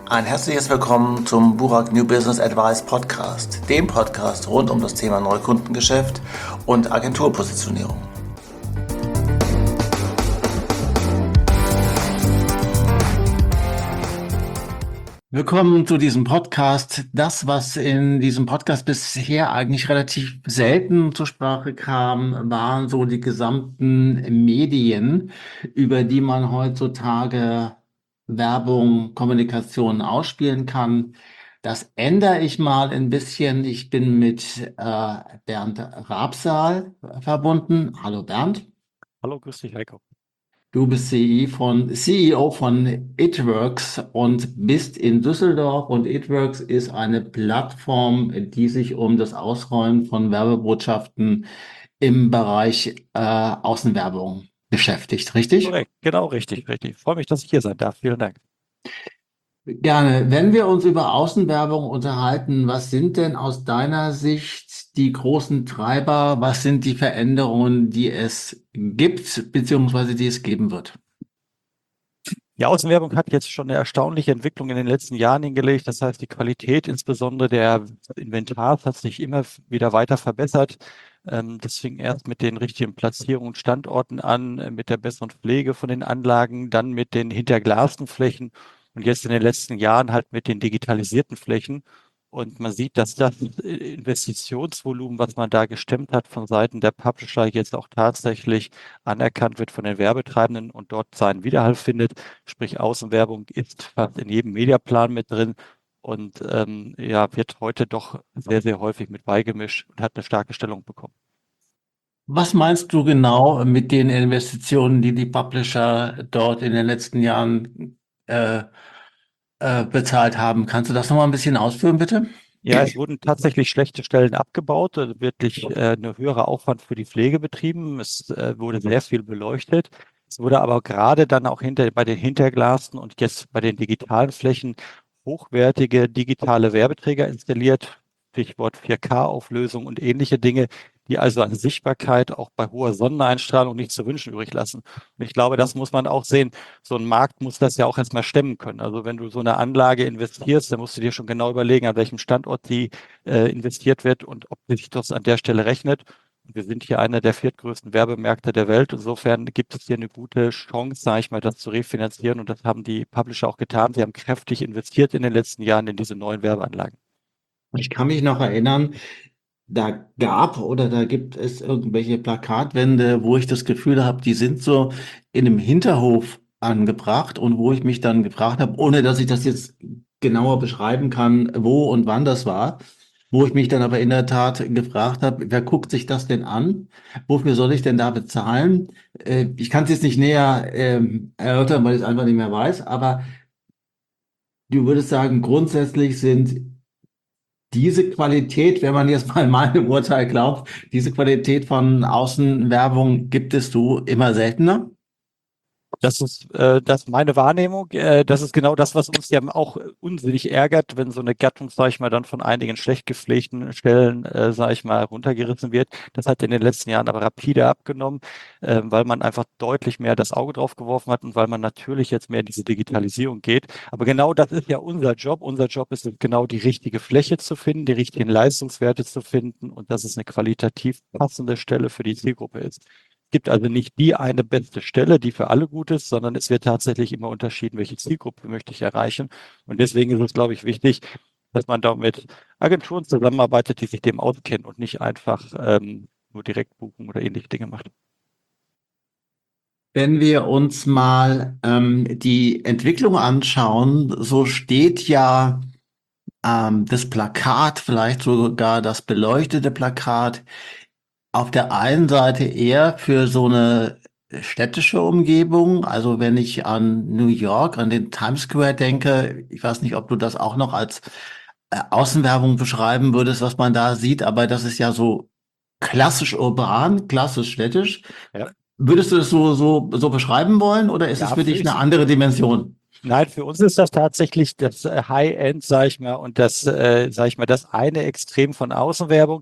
Ein herzliches Willkommen zum Burak New Business Advice Podcast, dem Podcast rund um das Thema Neukundengeschäft und Agenturpositionierung. Willkommen zu diesem Podcast. Das, was in diesem Podcast bisher eigentlich relativ selten zur Sprache kam, waren so die gesamten Medien, über die man heutzutage Werbung, Kommunikation ausspielen kann. Das ändere ich mal ein bisschen. Ich bin mit Bernd Rabsal verbunden. Hallo Bernd. Hallo, grüß dich, Heiko. Du bist CEO von Itworks und bist in Düsseldorf, und Itworks ist eine Plattform, die sich um das Ausrollen von Werbebotschaften im Bereich Außenwerbung beschäftigt, richtig? Korrekt, genau, richtig. Ich freue mich, dass ich hier sein darf. Vielen Dank. Gerne. Wenn wir uns über Außenwerbung unterhalten, was sind denn aus deiner Sicht die großen Treiber? Was sind die Veränderungen, die es gibt, beziehungsweise die es geben wird? Die Außenwerbung hat jetzt schon eine erstaunliche Entwicklung in den letzten Jahren hingelegt. Das heißt, die Qualität insbesondere der Inventars hat sich immer wieder weiter verbessert. Das fing erst mit den richtigen Platzierungen und Standorten an, mit der besseren Pflege von den Anlagen, dann mit den hinterglasten Flächen und jetzt in den letzten Jahren halt mit den digitalisierten Flächen. Und man sieht, dass das Investitionsvolumen, was man da gestemmt hat von Seiten der Publisher, jetzt auch tatsächlich anerkannt wird von den Werbetreibenden und dort seinen Widerhall findet. Sprich, Außenwerbung ist fast in jedem Mediaplan mit drin und wird heute doch sehr, sehr häufig mit beigemischt und hat eine starke Stellung bekommen. Was meinst du genau mit den Investitionen, die die Publisher dort in den letzten Jahren bezahlt haben? Kannst du das nochmal ein bisschen ausführen, bitte? Ja, es wurden tatsächlich schlechte Stellen abgebaut, wirklich eine höhere Aufwand für die Pflege betrieben. Es wurde sehr viel beleuchtet. Es wurde aber gerade dann auch bei den Hinterglasten und jetzt bei den digitalen Flächen hochwertige digitale Werbeträger installiert. Stichwort 4K-Auflösung und ähnliche Dinge, die also an Sichtbarkeit auch bei hoher Sonneneinstrahlung nicht zu wünschen übrig lassen. Und ich glaube, das muss man auch sehen. So ein Markt muss das ja auch erstmal stemmen können. Also wenn du so eine Anlage investierst, dann musst du dir schon genau überlegen, an welchem Standort die investiert wird und ob sich das an der Stelle rechnet. Und wir sind hier einer der viertgrößten Werbemärkte der Welt. Insofern gibt es hier eine gute Chance, sage ich mal, das zu refinanzieren. Und das haben die Publisher auch getan. Sie haben kräftig investiert in den letzten Jahren in diese neuen Werbeanlagen. Ich kann mich noch erinnern, da gibt es irgendwelche Plakatwände, wo ich das Gefühl habe, die sind so in einem Hinterhof angebracht, und wo ich mich dann gefragt habe, ohne dass ich das jetzt genauer beschreiben kann, wo und wann das war, wo ich mich dann aber in der Tat gefragt habe, wer guckt sich das denn an? Wofür soll ich denn da bezahlen? Ich kann es jetzt nicht näher erörtern, weil ich es einfach nicht mehr weiß, aber du würdest sagen, grundsätzlich sind diese Qualität, wenn man jetzt mal meinem Urteil glaubt, diese Qualität von Außenwerbung gibt es du immer seltener? Das ist meine Wahrnehmung. Das ist genau das, was uns ja auch unsinnig ärgert, wenn so eine Gattung, sage ich mal, dann von einigen schlecht gepflegten Stellen, sage ich mal, runtergerissen wird. Das hat in den letzten Jahren aber rapide abgenommen, weil man einfach deutlich mehr das Auge drauf geworfen hat und weil man natürlich jetzt mehr in diese Digitalisierung geht. Aber genau das ist ja unser Job. Unser Job ist es genau die richtige Fläche zu finden, die richtigen Leistungswerte zu finden und dass es eine qualitativ passende Stelle für die Zielgruppe ist. Gibt also nicht die eine beste Stelle, die für alle gut ist, sondern es wird tatsächlich immer unterschieden, welche Zielgruppe möchte ich erreichen. Und deswegen ist es, glaube ich, wichtig, dass man da mit Agenturen zusammenarbeitet, die sich dem auskennen und nicht einfach nur Direktbuchen oder ähnliche Dinge macht. Wenn wir uns mal die Entwicklung anschauen, so steht ja das Plakat, vielleicht sogar das beleuchtete Plakat, auf der einen Seite eher für so eine städtische Umgebung. Also wenn ich an New York, an den Times Square denke, ich weiß nicht, ob du das auch noch als Außenwerbung beschreiben würdest, was man da sieht, aber das ist ja so klassisch urban, klassisch städtisch. Ja, Würdest du das so beschreiben wollen, oder ist es ja, für dich eine andere Dimension? nein, für uns ist das tatsächlich das High-End, sage ich mal, und das, sage ich mal, das eine Extrem von Außenwerbung.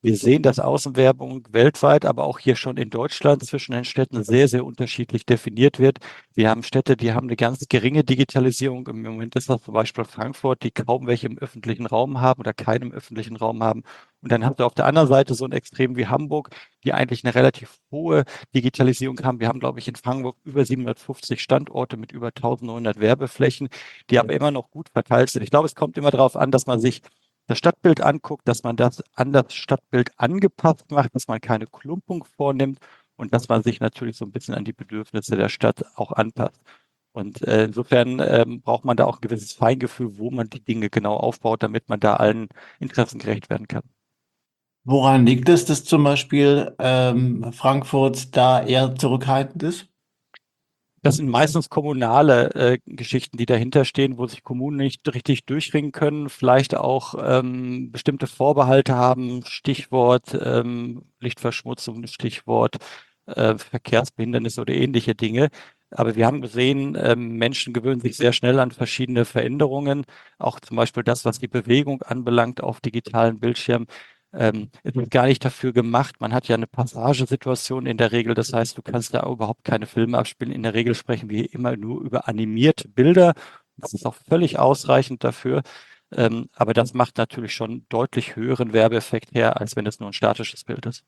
Wir sehen, dass Außenwerbung weltweit, aber auch hier schon in Deutschland zwischen den Städten sehr, sehr unterschiedlich definiert wird. Wir haben Städte, die haben eine ganz geringe Digitalisierung. Im Moment ist das zum Beispiel Frankfurt, die kaum welche im öffentlichen Raum haben oder keinen im öffentlichen Raum haben. Und dann hast du auf der anderen Seite so ein Extrem wie Hamburg, die eigentlich eine relativ hohe Digitalisierung haben. Wir haben, glaube ich, in Hamburg über 750 Standorte mit über 1900 Werbeflächen, die aber immer noch gut verteilt sind. Ich glaube, es kommt immer darauf an, dass man sich das Stadtbild anguckt, dass man das an das Stadtbild angepasst macht, dass man keine Klumpung vornimmt und dass man sich natürlich so ein bisschen an die Bedürfnisse der Stadt auch anpasst. Und insofern braucht man da auch ein gewisses Feingefühl, wo man die Dinge genau aufbaut, damit man da allen Interessen gerecht werden kann. Woran liegt es, dass zum Beispiel Frankfurt da eher zurückhaltend ist? Das sind meistens kommunale Geschichten, die dahinter stehen, wo sich Kommunen nicht richtig durchringen können, vielleicht auch bestimmte Vorbehalte haben, Stichwort Lichtverschmutzung, Stichwort Verkehrsbehindernisse oder ähnliche Dinge. Aber wir haben gesehen, Menschen gewöhnen sich sehr schnell an verschiedene Veränderungen, auch zum Beispiel das, was die Bewegung anbelangt auf digitalen Bildschirmen. Es ist gar nicht dafür gemacht. Man hat ja eine Passagesituation in der Regel. Das heißt, du kannst da überhaupt keine Filme abspielen. In der Regel sprechen wir immer nur über animierte Bilder. Das ist auch völlig ausreichend dafür. Aber das macht natürlich schon deutlich höheren Werbeeffekt her, als wenn es nur ein statisches Bild ist.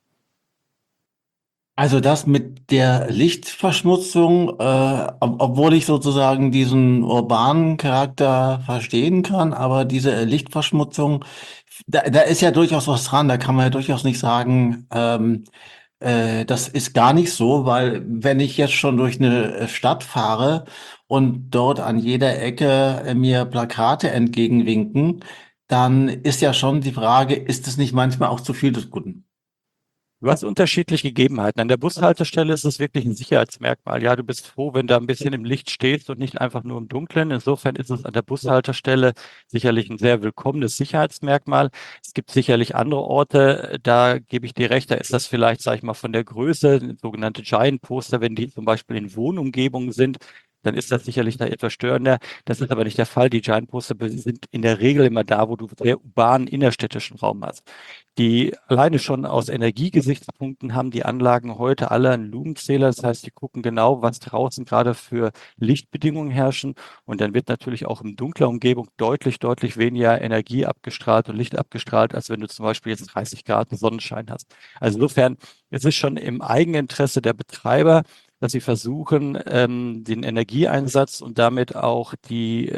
Also das mit der Lichtverschmutzung, obwohl ich sozusagen diesen urbanen Charakter verstehen kann, aber diese Lichtverschmutzung, da ist ja durchaus was dran. Da kann man ja durchaus nicht sagen, das ist gar nicht so, weil wenn ich jetzt schon durch eine Stadt fahre und dort an jeder Ecke mir Plakate entgegenwinken, dann ist ja schon die Frage, ist es nicht manchmal auch zu viel des Guten? Du hast unterschiedliche Gegebenheiten. An der Bushaltestelle ist es wirklich ein Sicherheitsmerkmal. Ja, du bist froh, wenn du ein bisschen im Licht stehst und nicht einfach nur im Dunkeln. Insofern ist es an der Bushaltestelle sicherlich ein sehr willkommenes Sicherheitsmerkmal. Es gibt sicherlich andere Orte, da gebe ich dir recht, da ist das vielleicht, sage ich mal, von der Größe, sogenannte Giant Poster, wenn die zum Beispiel in Wohnumgebungen sind, dann ist das sicherlich da etwas störender. Das ist aber nicht der Fall. Die Giant Poster sind in der Regel immer da, wo du sehr urbanen innerstädtischen Raum hast. Die alleine schon aus Energiegesichtspunkten haben die Anlagen heute alle einen Lumenzähler. Das heißt, die gucken genau, was draußen gerade für Lichtbedingungen herrschen. Und dann wird natürlich auch in dunkler Umgebung deutlich, deutlich weniger Energie abgestrahlt und Licht abgestrahlt, als wenn du zum Beispiel jetzt 30 Grad Sonnenschein hast. Also insofern, es ist schon im Eigeninteresse der Betreiber, dass sie versuchen, den Energieeinsatz und damit auch die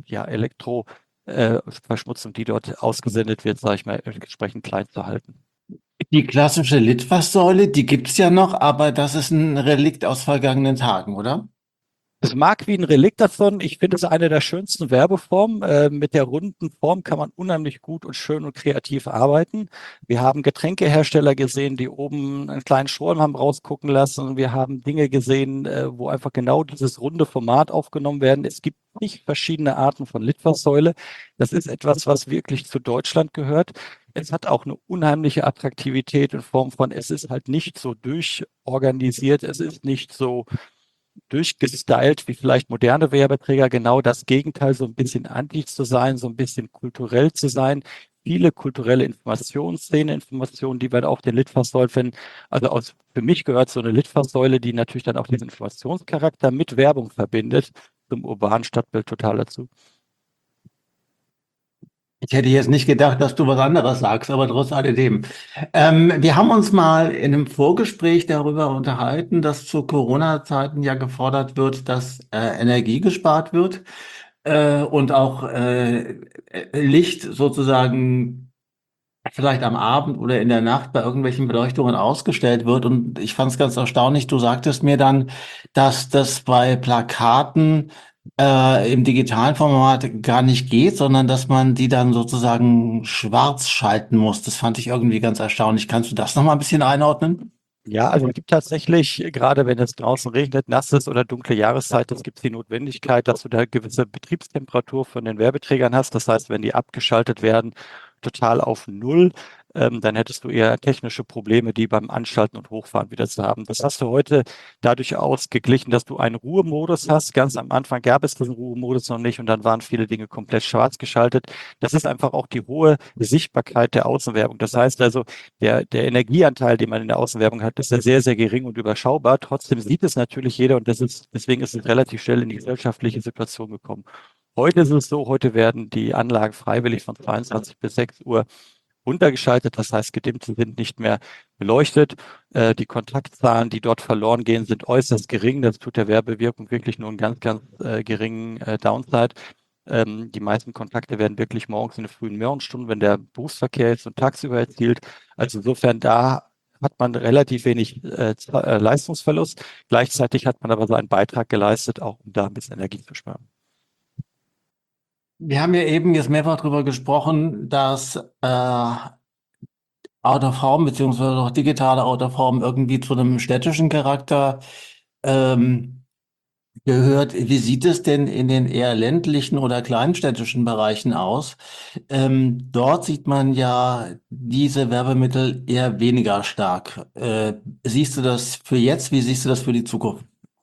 Verschmutzung, die dort ausgesendet wird, sage ich mal, entsprechend klein zu halten. Die klassische Litfaßsäule, die gibt's ja noch, aber das ist ein Relikt aus vergangenen Tagen, oder? Es mag wie ein Relikt davon. Ich finde es eine der schönsten Werbeformen. Mit der runden Form kann man unheimlich gut und schön und kreativ arbeiten. Wir haben Getränkehersteller gesehen, die oben einen kleinen Strohhalm haben rausgucken lassen. Wir haben Dinge gesehen, wo einfach genau dieses runde Format aufgenommen werden. Es gibt nicht verschiedene Arten von Litfaßsäule. Das ist etwas, was wirklich zu Deutschland gehört. Es hat auch eine unheimliche Attraktivität in Form von, es ist halt nicht so durchorganisiert, es ist nicht so durchgestylt wie vielleicht moderne Werbeträger, genau das Gegenteil, so ein bisschen anti zu sein, so ein bisschen kulturell zu sein. Viele kulturelle Informationen, Szeneinformationen, die wir auf den Litfaßsäulen finden. Also für mich gehört so eine Litfaßsäule, die natürlich dann auch diesen Informationscharakter mit Werbung verbindet, zum urbanen Stadtbild total dazu. Ich hätte jetzt nicht gedacht, dass du was anderes sagst, aber trotz alledem. Wir haben uns mal in einem Vorgespräch darüber unterhalten, dass zu Corona-Zeiten ja gefordert wird, dass Energie gespart wird und auch Licht sozusagen vielleicht am Abend oder in der Nacht bei irgendwelchen Beleuchtungen ausgestellt wird. Und ich fand es ganz erstaunlich, du sagtest mir dann, dass das bei Plakaten im digitalen Format gar nicht geht, sondern dass man die dann sozusagen schwarz schalten muss. Das fand ich irgendwie ganz erstaunlich. Kannst du das noch mal ein bisschen einordnen? Ja, also es gibt tatsächlich, gerade wenn es draußen regnet, nass ist oder dunkle Jahreszeit, es gibt die Notwendigkeit, dass du da gewisse Betriebstemperatur von den Werbeträgern hast. Das heißt, wenn die abgeschaltet werden, total auf Null, dann hättest du eher technische Probleme, die beim Anschalten und Hochfahren wieder zu haben. Das hast du heute dadurch ausgeglichen, dass du einen Ruhemodus hast. Ganz am Anfang gab es diesen Ruhemodus noch nicht und dann waren viele Dinge komplett schwarz geschaltet. Das ist einfach auch die hohe Sichtbarkeit der Außenwerbung. Das heißt also, der Energieanteil, den man in der Außenwerbung hat, ist ja sehr, sehr gering und überschaubar. Trotzdem sieht es natürlich jeder und deswegen ist es relativ schnell in die gesellschaftliche Situation gekommen. Heute ist es so, heute werden die Anlagen freiwillig von 22 bis 6 Uhr runtergeschaltet, das heißt gedimmt, sie sind nicht mehr beleuchtet. Die Kontaktzahlen, die dort verloren gehen, sind äußerst gering. Das tut der Werbewirkung wirklich nur einen ganz, ganz geringen Downside. Die meisten Kontakte werden wirklich morgens in den frühen Morgenstunden, wenn der Berufsverkehr ist und tagsüber erzielt. Also insofern da hat man relativ wenig Leistungsverlust. Gleichzeitig hat man aber seinen Beitrag geleistet, auch um da ein bisschen Energie zu sparen. Wir haben ja eben jetzt mehrfach darüber gesprochen, dass Out of Home beziehungsweise auch digitale Out of Home irgendwie zu einem städtischen Charakter ähm, gehört. Wie sieht es denn in den eher ländlichen oder kleinstädtischen Bereichen aus? Dort sieht man ja diese Werbemittel eher weniger stark. Siehst du das für jetzt? Wie siehst du das für die Zukunft?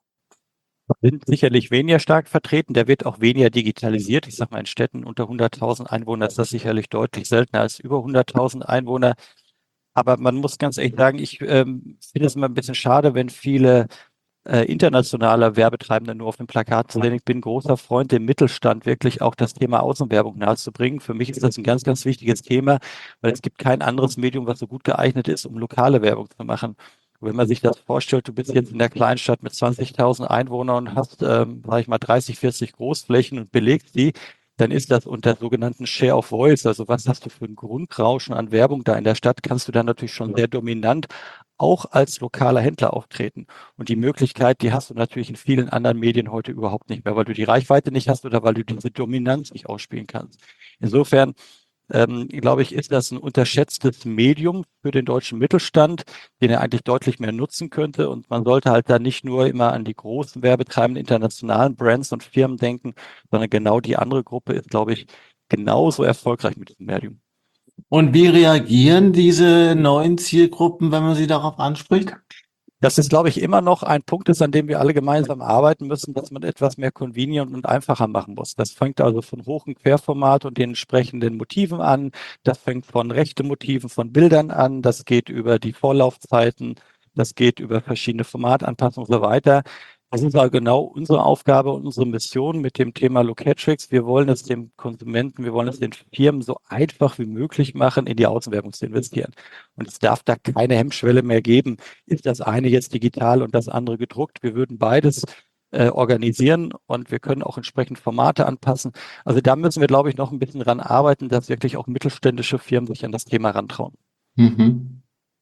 Sind sicherlich weniger stark vertreten. Der wird auch weniger digitalisiert. Ich sage mal, in Städten unter 100.000 Einwohner ist das sicherlich deutlich seltener als über 100.000 Einwohner. Aber man muss ganz ehrlich sagen, ich finde es immer ein bisschen schade, wenn viele internationale Werbetreibende nur auf dem Plakat zu sehen. Ich bin ein großer Freund, dem Mittelstand wirklich auch das Thema Außenwerbung nahezubringen. Für mich ist das ein ganz, ganz wichtiges Thema, weil es gibt kein anderes Medium, was so gut geeignet ist, um lokale Werbung zu machen. Wenn man sich das vorstellt, du bist jetzt in der Kleinstadt mit 20.000 Einwohnern und hast, sage ich mal, 30, 40 Großflächen und belegst die, dann ist das unter sogenannten Share of Voice, also was hast du für ein Grundrauschen an Werbung da in der Stadt, kannst du dann natürlich schon sehr dominant auch als lokaler Händler auftreten. Und die Möglichkeit, die hast du natürlich in vielen anderen Medien heute überhaupt nicht mehr, weil du die Reichweite nicht hast oder weil du diese Dominanz nicht ausspielen kannst. Insofern glaube ich, ist das ein unterschätztes Medium für den deutschen Mittelstand, den er eigentlich deutlich mehr nutzen könnte. Und man sollte halt da nicht nur immer an die großen werbetreibenden internationalen Brands und Firmen denken, sondern genau die andere Gruppe ist, glaube ich, genauso erfolgreich mit diesem Medium. Und wie reagieren diese neuen Zielgruppen, wenn man sie darauf anspricht? Das ist, glaube ich, immer noch ein Punkt ist, an dem wir alle gemeinsam arbeiten müssen, dass man etwas mehr convenient und einfacher machen muss. Das fängt also von Hoch- und Querformat und den entsprechenden Motiven an. Das fängt von rechten Motiven, von Bildern an. Das geht über die Vorlaufzeiten. Das geht über verschiedene Formatanpassungen und so weiter. Das ist aber genau unsere Aufgabe und unsere Mission mit dem Thema Locatrix. Wir wollen es dem Konsumenten, wir wollen es den Firmen so einfach wie möglich machen, in die Außenwerbung zu investieren. Und es darf da keine Hemmschwelle mehr geben. Ist das eine jetzt digital und das andere gedruckt? Wir würden beides organisieren und wir können auch entsprechend Formate anpassen. Also da müssen wir, glaube ich, noch ein bisschen dran arbeiten, dass wirklich auch mittelständische Firmen sich an das Thema rantrauen. Mhm.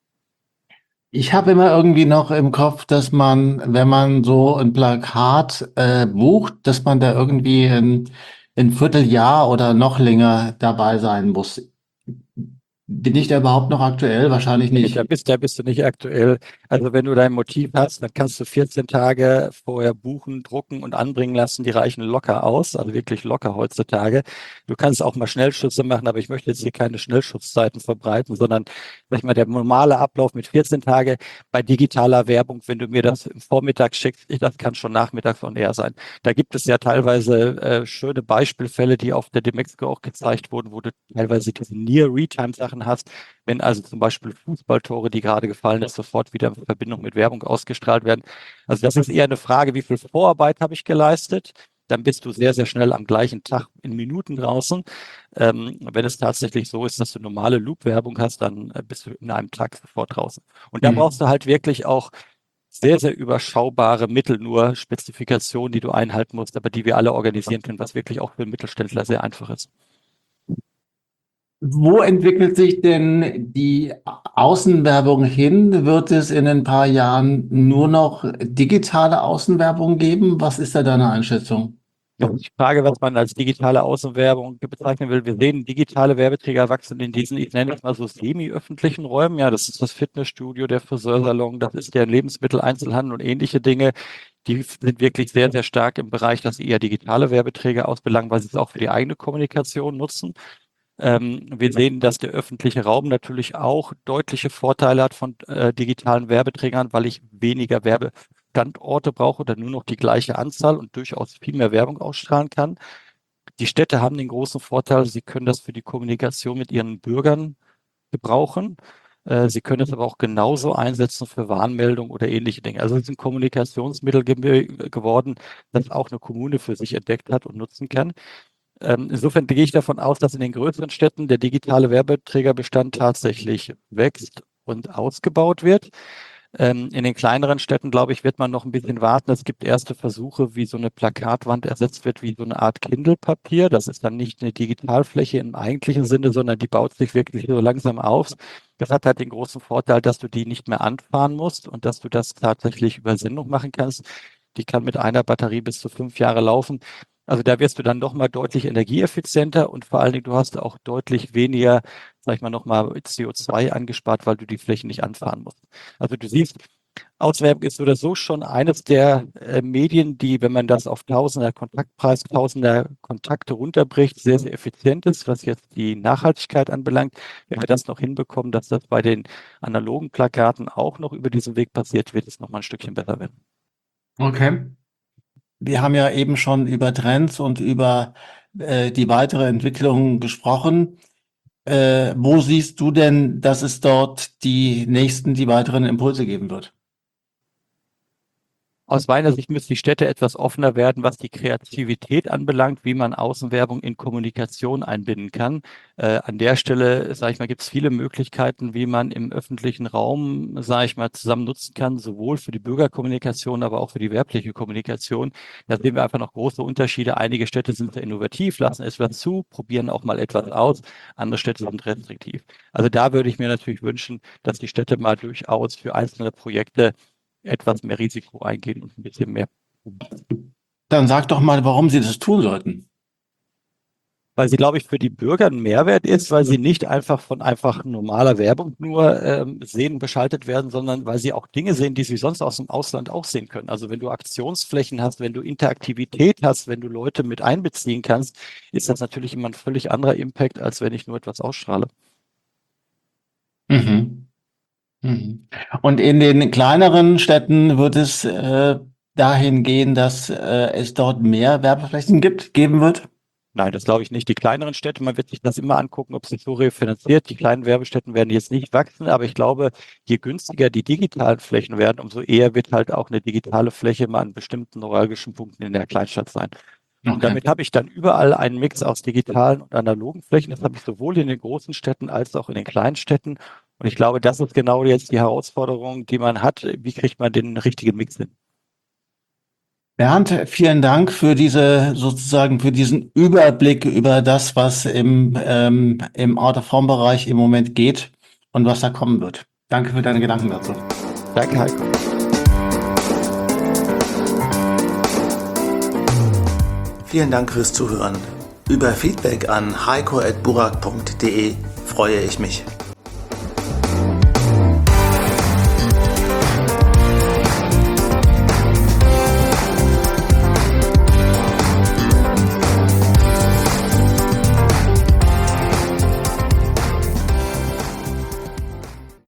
Ich habe immer irgendwie noch im Kopf, dass man, wenn man so ein Plakat bucht, dass man da irgendwie ein Vierteljahr oder noch länger dabei sein muss. Bin ich da überhaupt noch aktuell? Wahrscheinlich Nee, nicht. da bist du nicht aktuell. Also wenn du dein Motiv hast, dann kannst du 14 Tage vorher buchen, drucken und anbringen lassen. Die reichen locker aus, also wirklich locker heutzutage. Du kannst auch mal Schnellschüsse machen, aber ich möchte jetzt hier keine Schnellschusszeiten verbreiten, sondern sag ich mal, der normale Ablauf mit 14 Tage bei digitaler Werbung, wenn du mir das im Vormittag schickst, das kann schon nachmittags on air sein. Da gibt es ja teilweise schöne Beispielfälle, die auf der Demexco auch gezeigt wurden, wo du teilweise diese Near-Real-Time-Sachen hast. Wenn also zum Beispiel Fußballtore, die gerade gefallen ist, sofort wieder in Verbindung mit Werbung ausgestrahlt werden. Also das ist eher eine Frage, wie viel Vorarbeit habe ich geleistet? Dann bist du sehr, sehr schnell am gleichen Tag in Minuten draußen. Wenn es tatsächlich so ist, dass du normale Loop-Werbung hast, dann bist du in einem Tag sofort draußen. Und da brauchst du halt wirklich auch sehr, sehr überschaubare Mittel, nur Spezifikationen, die du einhalten musst, aber die wir alle organisieren können, was wirklich auch für einen Mittelständler sehr einfach ist. Wo entwickelt sich denn die Außenwerbung hin? Wird es in ein paar Jahren nur noch digitale Außenwerbung geben? Was ist da deine Einschätzung? Die Frage, was man als digitale Außenwerbung bezeichnen will. Wir sehen, digitale Werbeträger wachsen in diesen, ich nenne es mal so semi-öffentlichen Räumen. Ja, das ist das Fitnessstudio, der Friseursalon, das ist der Lebensmitteleinzelhandel und ähnliche Dinge. Die sind wirklich sehr, sehr stark im Bereich, dass sie eher digitale Werbeträger ausbelangen, weil sie es auch für die eigene Kommunikation nutzen. Wir sehen, dass der öffentliche Raum natürlich auch deutliche Vorteile hat von digitalen Werbeträgern, weil ich weniger Werbestandorte brauche oder nur noch die gleiche Anzahl und durchaus viel mehr Werbung ausstrahlen kann. Die Städte haben den großen Vorteil, sie können das für die Kommunikation mit ihren Bürgern gebrauchen. Sie können es aber auch genauso einsetzen für Warnmeldungen oder ähnliche Dinge. Also es ist ein Kommunikationsmittel geworden, das auch eine Kommune für sich entdeckt hat und nutzen kann. Insofern gehe ich davon aus, dass in den größeren Städten der digitale Werbeträgerbestand tatsächlich wächst und ausgebaut wird. In den kleineren Städten, glaube ich, wird man noch ein bisschen warten. Es gibt erste Versuche, wie so eine Plakatwand ersetzt wird, wie so eine Art Kindle-Papier. Das ist dann nicht eine Digitalfläche im eigentlichen Sinne, sondern die baut sich wirklich so langsam auf. Das hat halt den großen Vorteil, dass du die nicht mehr anfahren musst und dass du das tatsächlich über Sendung machen kannst. Die kann mit einer Batterie bis zu 5 Jahre laufen. Also da wirst du dann nochmal deutlich energieeffizienter und vor allen Dingen, du hast auch deutlich weniger, sag ich mal, nochmal CO2 angespart, weil du die Flächen nicht anfahren musst. Also du siehst, Auswerbung ist oder so schon eines der Medien, die, wenn man das auf Tausender Kontakte runterbricht, sehr, sehr effizient ist, was jetzt die Nachhaltigkeit anbelangt. Wenn wir das noch hinbekommen, dass das bei den analogen Plakaten auch noch über diesen Weg passiert, wird es nochmal ein Stückchen besser werden. Okay. Wir haben ja eben schon über Trends und über die weitere Entwicklung gesprochen. Wo siehst du denn, dass es dort die weiteren Impulse geben wird? Aus meiner Sicht müssen die Städte etwas offener werden, was die Kreativität anbelangt, wie man Außenwerbung in Kommunikation einbinden kann. An der Stelle, sage ich mal, gibt es viele Möglichkeiten, wie man im öffentlichen Raum, sage ich mal, zusammen nutzen kann, sowohl für die Bürgerkommunikation, aber auch für die werbliche Kommunikation. Da sehen wir einfach noch große Unterschiede. Einige Städte sind sehr innovativ, lassen etwas zu, probieren auch mal etwas aus. Andere Städte sind restriktiv. Also da würde ich mir natürlich wünschen, dass die Städte mal durchaus für einzelne Projekte etwas mehr Risiko eingehen und ein bisschen mehr. Dann sag doch mal, warum sie das tun sollten. Weil sie, glaube ich, für die Bürger ein Mehrwert ist, weil sie nicht einfach von einfach normaler Werbung nur sehen, beschaltet werden, sondern weil sie auch Dinge sehen, die sie sonst aus dem Ausland auch sehen können. Also wenn du Aktionsflächen hast, wenn du Interaktivität hast, wenn du Leute mit einbeziehen kannst, ist das natürlich immer ein völlig anderer Impact, als wenn ich nur etwas ausstrahle. Mhm. Mhm. Und in den kleineren Städten wird es dahin gehen, dass es dort mehr Werbeflächen geben wird? Nein, das glaube ich nicht. Die kleineren Städte, man wird sich das immer angucken, ob sich so refinanziert. Die kleinen Werbestätten werden jetzt nicht wachsen, aber ich glaube, je günstiger die digitalen Flächen werden, umso eher wird halt auch eine digitale Fläche mal an bestimmten neuralgischen Punkten in der Kleinstadt sein. Und Okay. damit habe ich dann überall einen Mix aus digitalen und analogen Flächen. Das habe ich sowohl in den großen Städten als auch in den kleinen Städten. Und ich glaube, das ist genau jetzt die Herausforderung, die man hat. Wie kriegt man den richtigen Mix hin? Bernd, vielen Dank für für diesen Überblick über das, was im Out-of-Home-Bereich im Moment geht und was da kommen wird. Danke für deine Gedanken dazu. Danke, Heiko. Vielen Dank fürs Zuhören. Über Feedback an heiko@burak.de freue ich mich.